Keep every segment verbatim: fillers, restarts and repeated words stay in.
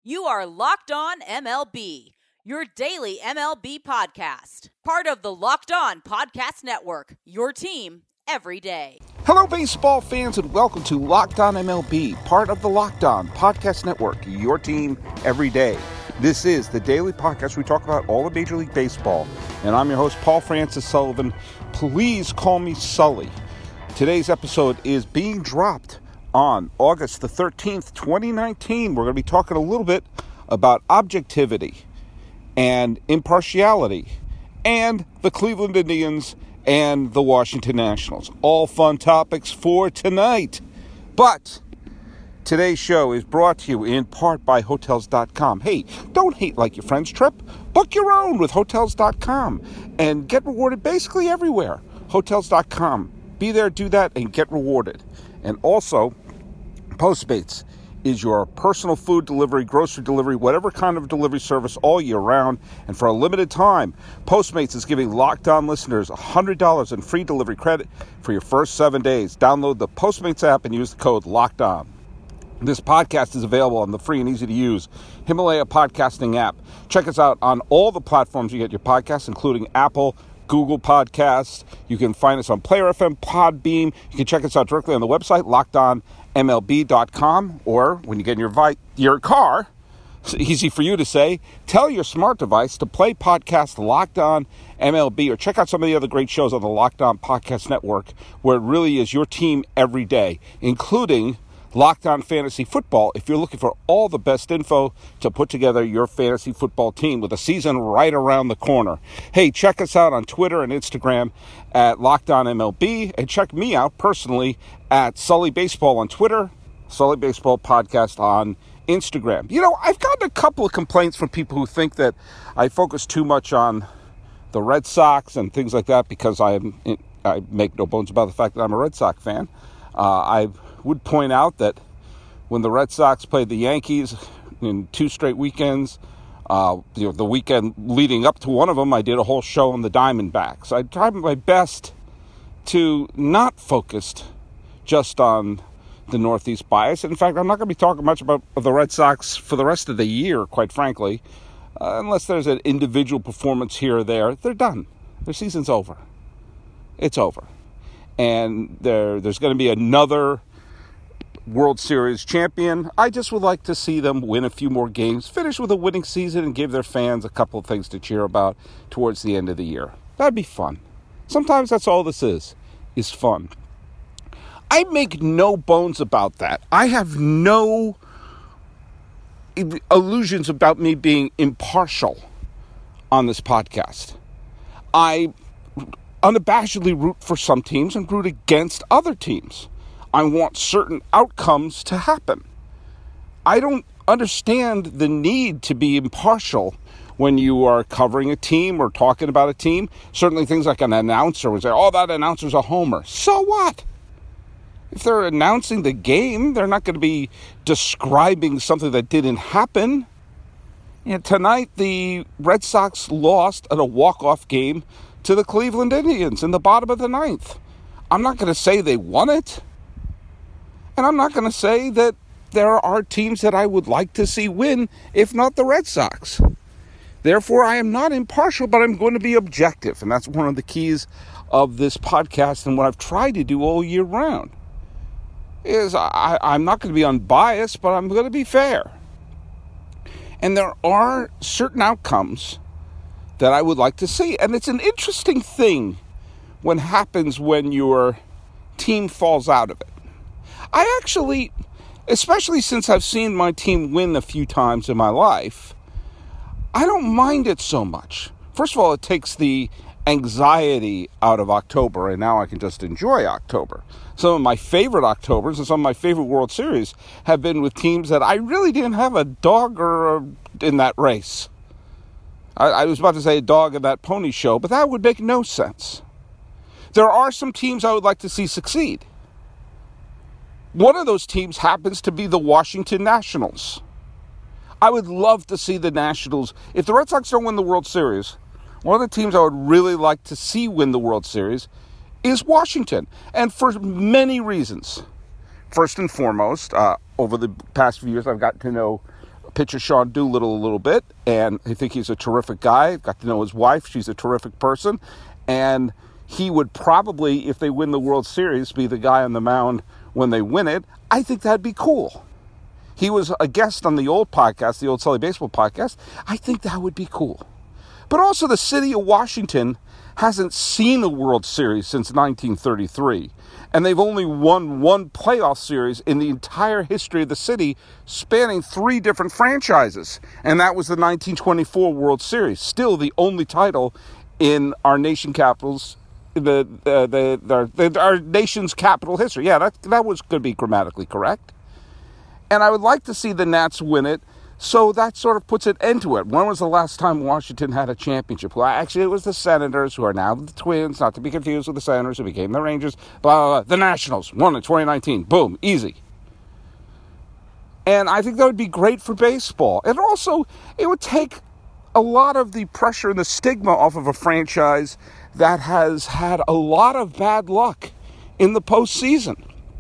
You are Locked On M L B, your daily M L B podcast. Part of the Locked On Podcast Network, your team every day. Hello, baseball fans, and welcome to Locked On M L B, part of the Locked On Podcast Network, your team every day. This is the daily podcast we talk about all of Major League Baseball, and I'm your host, Paul Francis Sullivan. Please call me Sully. Today's episode is being dropped on August the thirteenth, twenty nineteen. We're going to be talking a little bit about objectivity and impartiality and the Cleveland Indians and the Washington Nationals. All fun topics for tonight. But today's show is brought to you in part by Hotels dot com. Hey, don't hate like your friend's trip. Book your own with Hotels dot com and get rewarded basically everywhere. Hotels dot com. Be there, do that, and get rewarded. And also, Postmates is your personal food delivery, grocery delivery, whatever kind of delivery service all year round. And for a limited time, Postmates is giving Locked On listeners one hundred dollars in free delivery credit for your first seven days. Download the Postmates app and use the code Locked On. This podcast is available on the free and easy-to-use Himalaya podcasting app. Check us out on all the platforms you get your podcasts, including Apple, Google Podcasts. You can find us on Player F M, Podbeam. You can check us out directly on the website, locked on M L B dot com, or when you get in your, vi- your car, it's easy for you to say, tell your smart device to play podcast Locked On M L B, or check out some of the other great shows on the Locked On Podcast Network, where it really is your team every day, including Locked On Fantasy Football, if you're looking for all the best info to put together your fantasy football team with a season right around the corner. Hey, check us out on Twitter and Instagram at Locked On M L B, and check me out personally at Sully Baseball on Twitter, Sully Baseball Podcast on Instagram. You know, I've gotten a couple of complaints from people who think that I focus too much on the Red Sox and things like that because I am, I make no bones about the fact that I'm a Red Sox fan. Uh, I would point out that when the Red Sox played the Yankees in two straight weekends, uh, you know, the weekend leading up to one of them, I did a whole show on the Diamondbacks. I tried my best to not focus just on the Northeast bias. In fact, I'm not going to be talking much about the Red Sox for the rest of the year, quite frankly, uh, unless there's an individual performance here or there. They're done. Their season's over. It's over. And there, there's going to be another World Series champion. I just would like to see them win a few more games, finish with a winning season, and give their fans a couple of things to cheer about towards the end of the year. That'd be fun. Sometimes that's all this is, is fun. I make no bones about that. I have no illusions about me being impartial on this podcast. I unabashedly root for some teams and root against other teams. I want certain outcomes to happen. I don't understand the need to be impartial when you are covering a team or talking about a team. Certainly things like an announcer would say, oh, that announcer's a homer. So what? If they're announcing the game, they're not going to be describing something that didn't happen. You know, tonight, the Red Sox lost at a walk-off game to the Cleveland Indians in the bottom of the ninth. I'm not going to say they won it. And I'm not going to say that there are teams that I would like to see win, if not the Red Sox. Therefore, I am not impartial, but I'm going to be objective. And that's one of the keys of this podcast and what I've tried to do all year round. Is I, I'm not going to be unbiased, but I'm going to be fair. And there are certain outcomes that I would like to see. And it's an interesting thing when happens when your team falls out of it. I actually, especially since I've seen my team win a few times in my life, I don't mind it so much. First of all, it takes the anxiety out of October, and now I can just enjoy October. Some of my favorite Octobers and some of my favorite World Series have been with teams that I really didn't have a dog or a, in that race. I, I was about to say a dog in that pony show, but that would make no sense. There are some teams I would like to see succeed. One of those teams happens to be the Washington Nationals. I would love to see the Nationals. If the Red Sox don't win the World Series, one of the teams I would really like to see win the World Series is Washington. And for many reasons. First and foremost, uh, over the past few years, I've gotten to know pitcher Sean Doolittle a little bit, and I think he's a terrific guy. Got to know his wife. She's a terrific person. And he would probably, if they win the World Series, be the guy on the mound when they win it. I think that'd be cool. He was a guest on the old podcast, the old Sully Baseball podcast. I think that would be cool. But also the city of Washington hasn't seen a World Series since nineteen thirty-three. And they've only won one playoff series in the entire history of the city, spanning three different franchises. And that was the nineteen twenty-four World Series. Still the only title in our nation capitals, the, uh, the, the, the our nation's capital history. Yeah, that, that was going to be grammatically correct. And I would like to see the Nats win it, so that sort of puts an end to it. When was the last time Washington had a championship? Well, actually, it was the Senators, who are now the Twins, not to be confused with the Senators, who became the Rangers. Blah, blah, blah. The Nationals won in twenty nineteen. Boom, easy. And I think that would be great for baseball. And also, it would take a lot of the pressure and the stigma off of a franchise that has had a lot of bad luck in the postseason.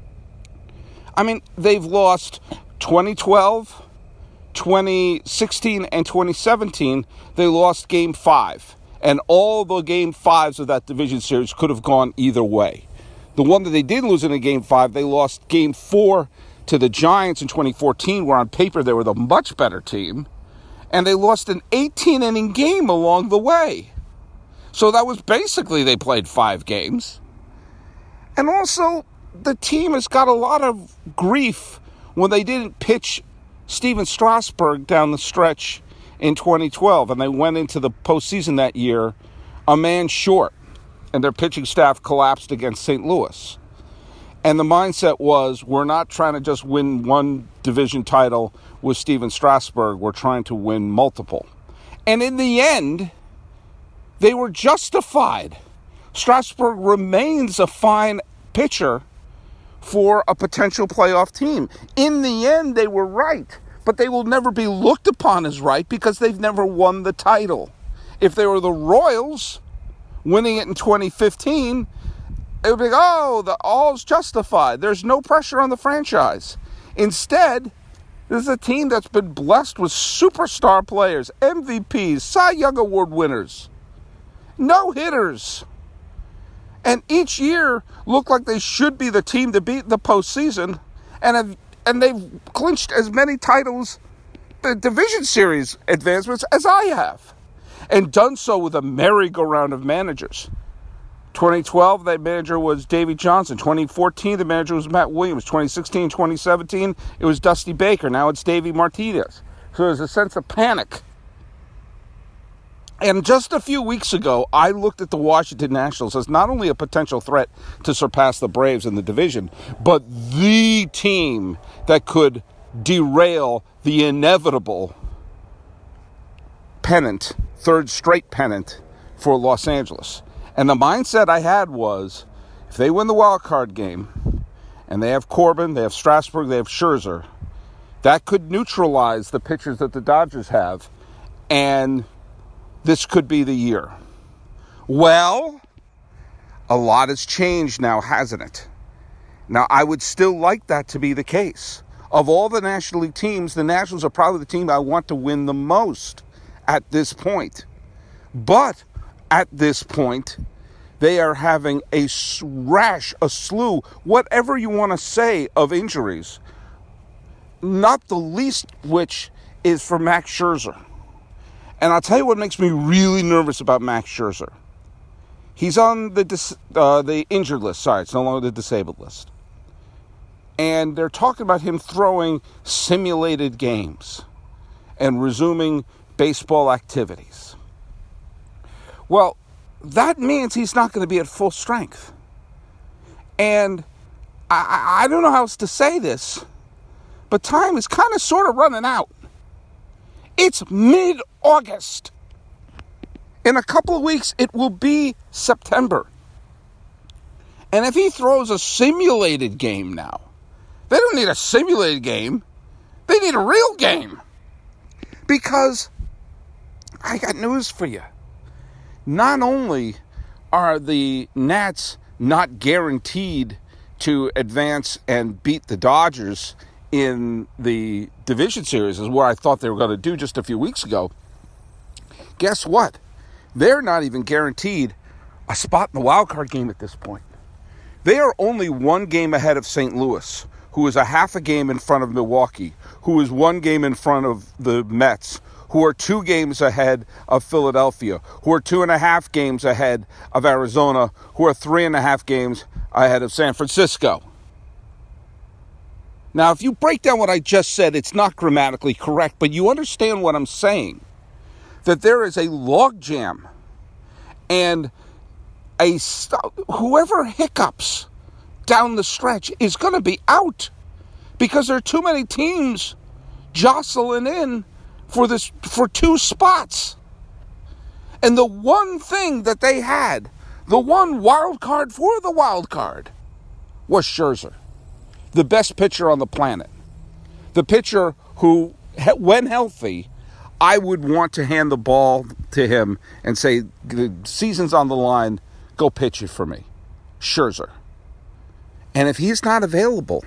I mean, they've lost twenty twelve, twenty sixteen, and twenty seventeen. They lost game five. And all the game fives of that division series could have gone either way. The one that they did lose in a game five, they lost game four to the Giants in twenty fourteen, where on paper they were the much better team. And they lost an eighteen-inning game along the way. So that was basically they played five games. And also, the team has got a lot of grief when they didn't pitch Steven Strasburg down the stretch in twenty twelve. And they went into the postseason that year a man short. And their pitching staff collapsed against Saint Louis. And the mindset was, we're not trying to just win one division title with Steven Strasburg. We're trying to win multiple. And in the end, they were justified. Strasburg remains a fine pitcher for a potential playoff team. In the end, they were right. But they will never be looked upon as right because they've never won the title. If they were the Royals winning it in twenty fifteen, it would be, oh, the all's justified. There's no pressure on the franchise. Instead, this is a team that's been blessed with superstar players, M V Ps, Cy Young Award winners, no-hitters. And each year look like they should be the team to beat in the postseason, and have, and they've clinched as many titles, the division series advancements, as I have, and done so with a merry-go-round of managers. twenty twelve, that manager was Davey Johnson. twenty fourteen, the manager was Matt Williams. twenty sixteen, twenty seventeen, it was Dusty Baker. Now it's Davey Martinez. So there's a sense of panic. And just a few weeks ago, I looked at the Washington Nationals as not only a potential threat to surpass the Braves in the division, but the team that could derail the inevitable pennant, third straight pennant for Los Angeles. And the mindset I had was, if they win the wild card game, and they have Corbin, they have Strasburg, they have Scherzer, that could neutralize the pitchers that the Dodgers have, and this could be the year. Well, a lot has changed now, hasn't it? Now, I would still like that to be the case. Of all the National League teams, the Nationals are probably the team I want to win the most at this point. But at this point, they are having a rash, a slew, whatever you want to say, of injuries. Not the least which is for Max Scherzer. And I'll tell you what makes me really nervous about Max Scherzer. He's on the dis- uh, the injured list. Sorry, it's no longer the disabled list. And they're talking about him throwing simulated games and resuming baseball activities. Well, that means he's not going to be at full strength. And I, I don't know how else to say this, but time is kind of sort of running out. It's mid-August. In a couple of weeks, it will be September. And if he throws a simulated game now, they don't need a simulated game. They need a real game. Because I got news for you. Not only are the Nats not guaranteed to advance and beat the Dodgers in the division series is where I thought they were going to do just a few weeks ago. Guess what? They're not even guaranteed a spot in the wild card game at this point. They are only one game ahead of Saint Louis, who is a half a game in front of Milwaukee, who is one game in front of the Mets, who are two games ahead of Philadelphia, who are two and a half games ahead of Arizona, who are three and a half games ahead of San Francisco. Now, if you break down what I just said, it's not grammatically correct, but you understand what I'm saying. That there is a logjam and a st- whoever hiccups down the stretch is going to be out because there are too many teams jostling in for this for two spots. And the one thing that they had, the one wild card for the wild card, was Scherzer, the best pitcher on the planet. The pitcher who, when healthy, I would want to hand the ball to him and say, the season's on the line, go pitch it for me. Scherzer. And if he's not available,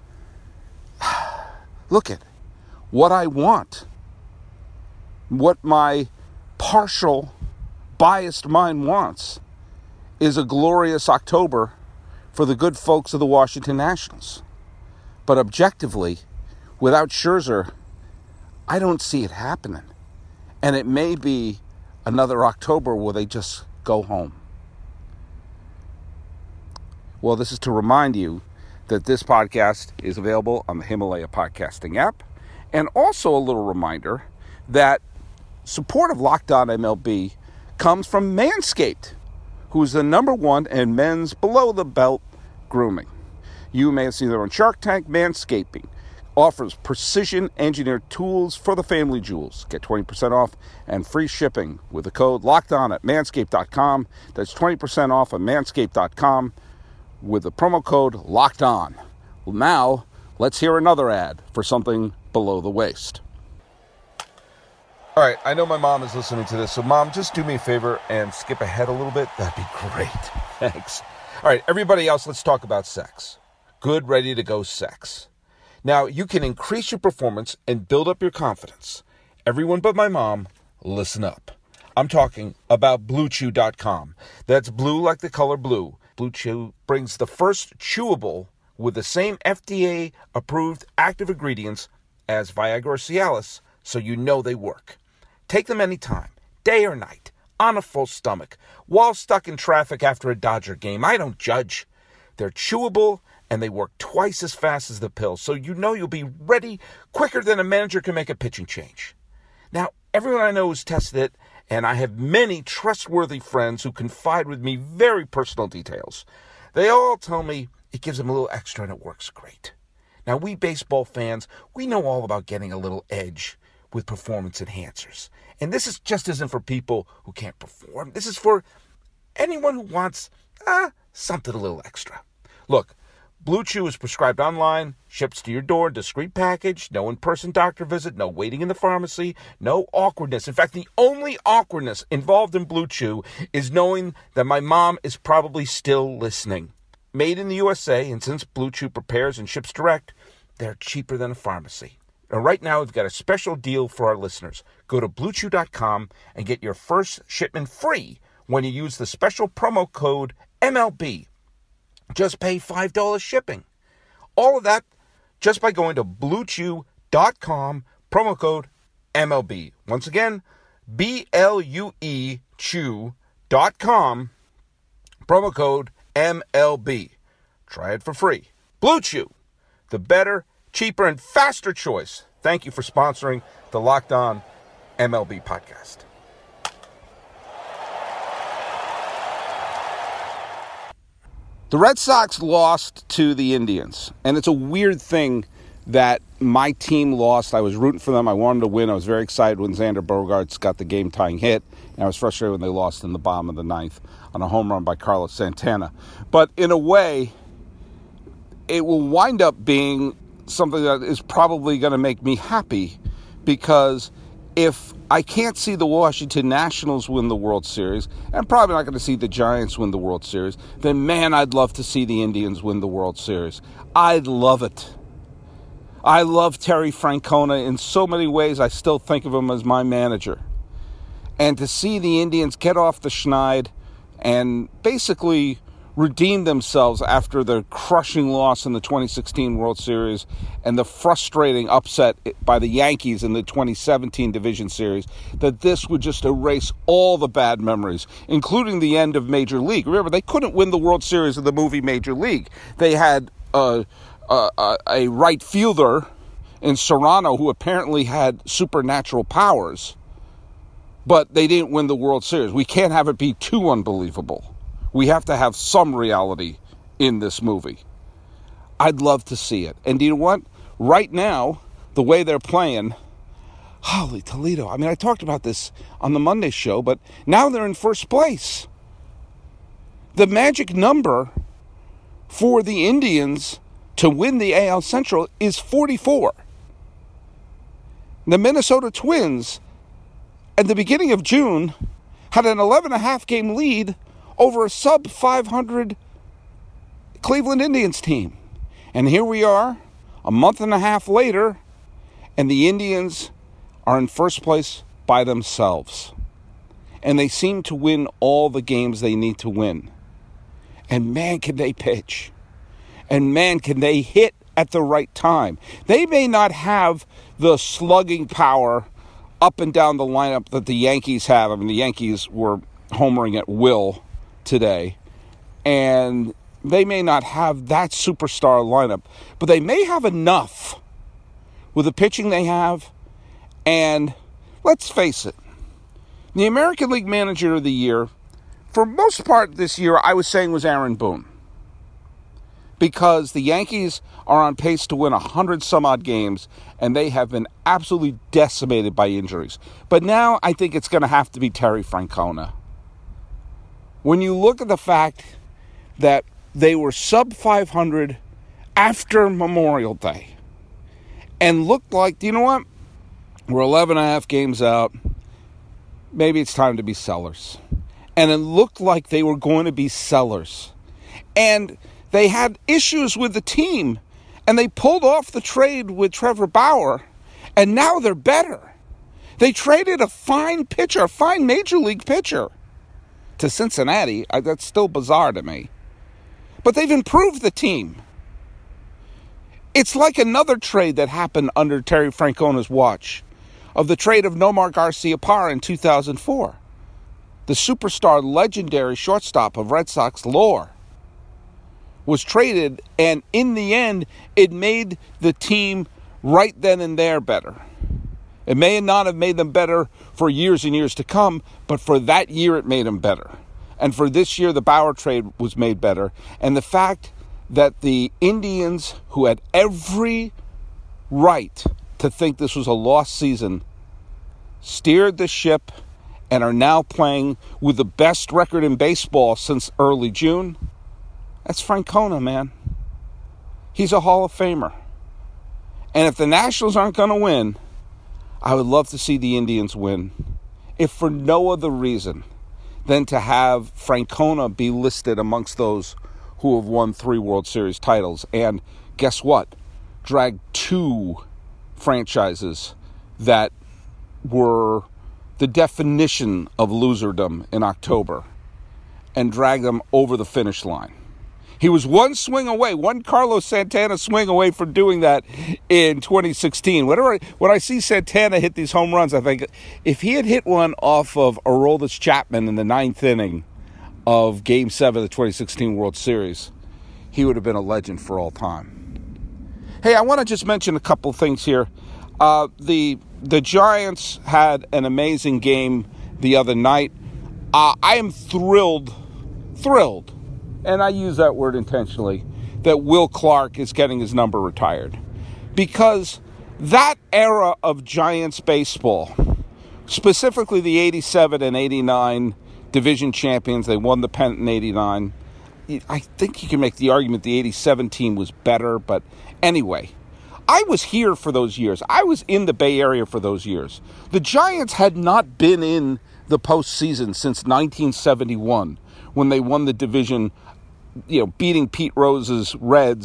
look at what I want, what my partial, biased mind wants, is a glorious October for the good folks of the Washington Nationals. But objectively, without Scherzer, I don't see it happening. And it may be another October where they just go home. Well, this is to remind you that this podcast is available on the Himalaya podcasting app. And also a little reminder that support of Locked On M L B comes from Manscaped, who's the number one in men's below-the-belt grooming. You may have seen them on Shark Tank. Manscaping offers precision-engineered tools for the family jewels. Get twenty percent off and free shipping with the code LOCKEDON at manscaped dot com. That's twenty percent off at manscaped dot com with the promo code LOCKEDON. Well, now, let's hear another ad for something below the waist. All right, I know my mom is listening to this, so Mom, just do me a favor and skip ahead a little bit. That'd be great. Thanks. All right, everybody else, let's talk about sex. Good, ready to go sex. Now, you can increase your performance and build up your confidence. Everyone but my mom, listen up. I'm talking about Blue Chew dot com. That's blue like the color blue. Blue Chew brings the first chewable with the same F D A-approved active ingredients as Viagra or Cialis, so you know they work. Take them anytime, day or night, on a full stomach, while stuck in traffic after a Dodger game. I don't judge. They're chewable, and they work twice as fast as the pill, so you know you'll be ready quicker than a manager can make a pitching change. Now, everyone I know has tested it, and I have many trustworthy friends who confide with me very personal details. They all tell me it gives them a little extra and it works great. Now, we baseball fans, we know all about getting a little edge with performance enhancers. And this is just isn't for people who can't perform. This is for anyone who wants uh, something a little extra. Look, Blue Chew is prescribed online, ships to your door, discreet package, no in-person doctor visit, no waiting in the pharmacy, no awkwardness. In fact, the only awkwardness involved in Blue Chew is knowing that my mom is probably still listening. Made in the U S A, and since Blue Chew prepares and ships direct, they're cheaper than a pharmacy. And right now, we've got a special deal for our listeners. Go to blue chew dot com and get your first shipment free when you use the special promo code M L B. Just pay five dollars shipping. All of that just by going to blue chew dot com, promo code M L B. Once again, B L U E chew dot com, promo code M L B. Try it for free. Blue Chew, the better, cheaper, and faster choice. Thank you for sponsoring the Locked On M L B podcast. The Red Sox lost to the Indians, and it's a weird thing that my team lost. I was rooting for them. I wanted to win. I was very excited when Xander Bogaerts got the game-tying hit, and I was frustrated when they lost in the bottom of the ninth on a home run by Carlos Santana. But in a way, it will wind up being something that is probably going to make me happy, because if I can't see the Washington Nationals win the World Series, and I'm probably not going to see the Giants win the World Series, then man, I'd love to see the Indians win the World Series. I'd love it. I love Terry Francona. In so many ways, I still think of him as my manager. And to see the Indians get off the schneid and basically redeem themselves after the crushing loss in the twenty sixteen World Series and the frustrating upset by the Yankees in the twenty seventeen Division Series, that this would just erase all the bad memories, including the end of Major League. Remember, they couldn't win the World Series of the movie Major League. They had uh, uh, a right fielder in Serrano who apparently had supernatural powers, but they didn't win the World Series. We can't have it be too unbelievable. We have to have some reality in this movie. I'd love to see it. And you know what? Right now, the way they're playing, holy Toledo. I mean, I talked about this on the Monday show, but now they're in first place. The magic number for the Indians to win the A L Central is forty-four. The Minnesota Twins, at the beginning of June, had an eleven and a half game lead over a sub five hundred Cleveland Indians team. And here we are, a month and a half later, and the Indians are in first place by themselves. And they seem to win all the games they need to win. And man, can they pitch. And man, can they hit at the right time. They may not have the slugging power up and down the lineup that the Yankees have. I mean, the Yankees were homering at will today. And they may not have that superstar lineup, but they may have enough with the pitching they have. And let's face it, the American League Manager of the Year, for most part this year, I was saying was Aaron Boone. Because the Yankees are on pace to win one hundred some odd games, and they have been absolutely decimated by injuries. But now I think it's going to have to be Terry Francona. When you look at the fact that they were sub five hundred after Memorial Day, and looked like, do you know what? We're eleven and a half games out. Maybe it's time to be sellers. And it looked like they were going to be sellers. And they had issues with the team, and they pulled off the trade with Trevor Bauer, and now they're better. They traded a fine pitcher, a fine major league pitcher, to Cincinnati. That's still bizarre to me. But they've improved the team. It's like another trade that happened under Terry Francona's watch, of the trade of Nomar Garciaparra in two thousand four. The superstar, legendary shortstop of Red Sox lore was traded, and in the end, it made the team right then and there better. It may not have made them better for years and years to come, but for that year it made them better. And for this year, the Bauer trade was made better. And the fact that the Indians, who had every right to think this was a lost season, steered the ship and are now playing with the best record in baseball since early June, that's Francona, man. He's a Hall of Famer. And if the Nationals aren't going to win, I would love to see the Indians win, if for no other reason than to have Francona be listed amongst those who have won three World Series titles. And guess what? Dragged two franchises that were the definition of loserdom in October and drag them over the finish line. He was one swing away, one Carlos Santana swing away from doing that in twenty sixteen. Whenever I, when I see Santana hit these home runs, I think if he had hit one off of Aroldis Chapman in the ninth inning of Game seven of the twenty sixteen World Series, he would have been a legend for all time. Hey, I want to just mention a couple things here. Uh, the the Giants had an amazing game the other night. Uh, I am thrilled, thrilled, and I use that word intentionally, that Will Clark is getting his number retired. Because that era of Giants baseball, specifically the eighty-seven and eighty-nine division champions, they won the pennant in eighty-nine. I think you can make the argument the eighty-seven team was better, but anyway, I was here for those years. I was in the Bay Area for those years. The Giants had not been in the postseason since nineteen seventy-one, when they won the division, you know, beating Pete Rose's Reds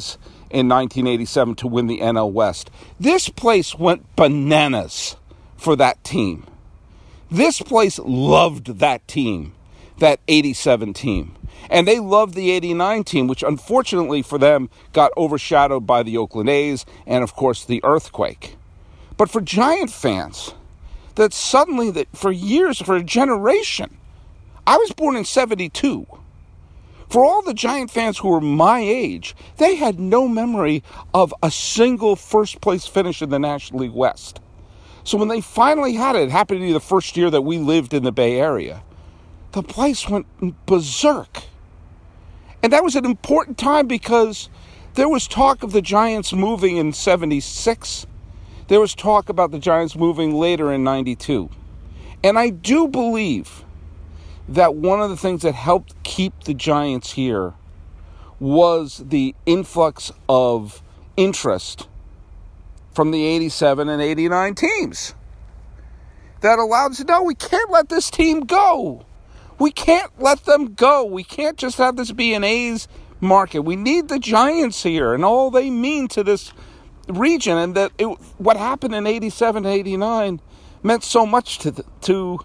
in nineteen eighty-seven to win the N L West. This place went bananas for that team. This place loved that team, that eighty-seven team. And they loved the eighty-nine team, which unfortunately for them got overshadowed by the Oakland A's and, of course, the earthquake. But for Giant fans, that suddenly, that for years, for a generation, I was born in seventy-two. For all the Giant fans who were my age, they had no memory of a single first-place finish in the National League West. So when they finally had it, it happened to be the first year that we lived in the Bay Area, the place went berserk. And that was an important time because there was talk of the Giants moving in seventy-six. There was talk about the Giants moving later in ninety-two. And I do believe that one of the things that helped keep the Giants here was the influx of interest from the eighty-seven and eighty-nine teams that allowed us to know we can't let this team go. We can't let them go. We can't just have this be an A's market. We need the Giants here and all they mean to this region. And that it, what happened in eighty-seven to eighty-nine meant so much to the, to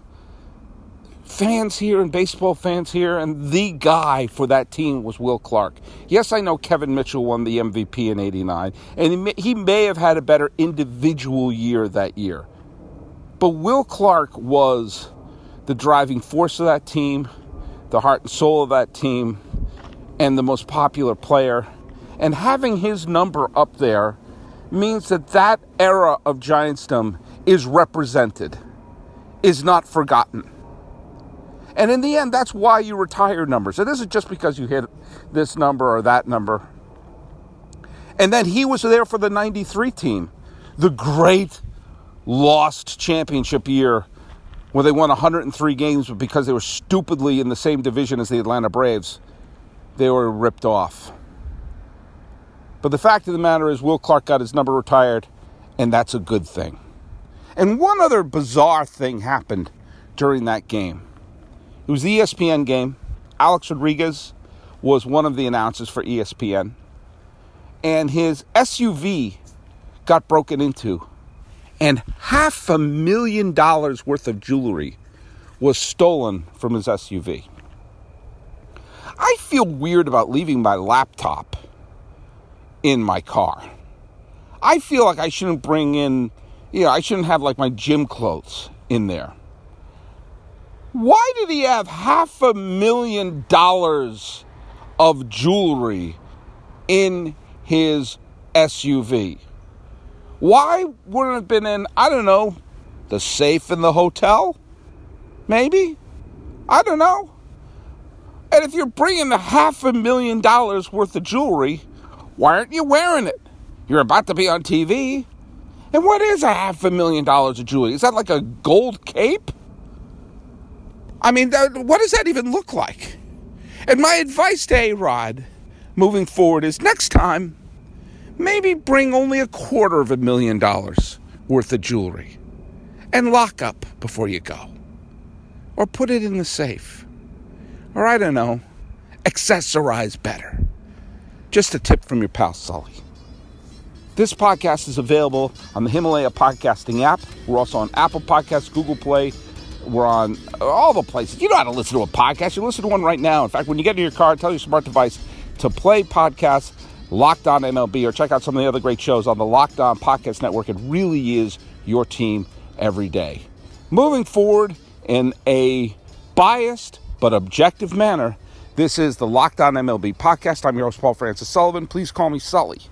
fans here and baseball fans here. And the guy for that team was Will Clark. Yes, I know Kevin Mitchell won the M V P in eighty-nine. And he may, he may have had a better individual year that year. But Will Clark was the driving force of that team, the heart and soul of that team, and the most popular player. And having his number up there means that that era of Giantsdom is represented, is not forgotten. And in the end, that's why you retire numbers. It isn't just because you hit this number or that number. And then he was there for the ninety-three team, the great lost championship year where they won one hundred three games, but because they were stupidly in the same division as the Atlanta Braves, they were ripped off. But the fact of the matter is Will Clark got his number retired, and that's a good thing. And one other bizarre thing happened during that game. It was the E S P N game. Alex Rodriguez was one of the announcers for E S P N. And his S U V got broken into. And half a million dollars worth of jewelry was stolen from his S U V. I feel weird about leaving my laptop in my car. I feel like I shouldn't bring in, you know, I shouldn't have like my gym clothes in there. Why did he have half a million dollars of jewelry in his S U V? Why wouldn't it have been in, I don't know, the safe in the hotel? Maybe? I don't know. And if you're bringing the half a million dollars worth of jewelry, why aren't you wearing it? You're about to be on T V. And what is a half a million dollars of jewelry? Is that like a gold cape? I mean, that, what does that even look like? And my advice to A-Rod moving forward is next time, maybe bring only a quarter of a million dollars worth of jewelry and lock up before you go. Or put it in the safe. Or I don't know, accessorize better. Just a tip from your pal Sully. This podcast is available on the Himalaya podcasting app. We're also on Apple Podcasts, Google Play. We're on all the places. You know how to listen to a podcast. You listen to one right now. In fact, when you get in your car, tell your smart device to play podcasts Locked On M L B, or check out some of the other great shows on the Locked On Podcast Network. It really is your team every day. Moving forward in a biased but objective manner, this is the Locked On M L B podcast. I'm your host, Paul Francis Sullivan. Please call me Sully.